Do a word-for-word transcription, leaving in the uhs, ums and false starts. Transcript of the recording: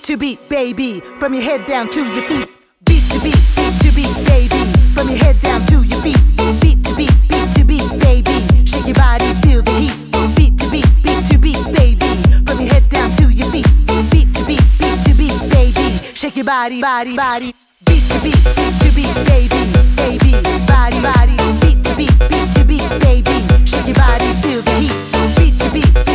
to beat, baby, from your head down to your feet. Beat to beat, beat to beat, baby, from your head down to your feet. Beat to beat, beat to beat, baby, shake your body, feel the heat. Beat to beat, beat to beat, baby, from your head down to your feet. Beat to beat, beat to beat, baby, shake your body, body, body. Beat to beat, beat to beat, baby, baby, body, body. Beat to beat, beat to beat, baby, shake your body, feel the heat. Beat to beat.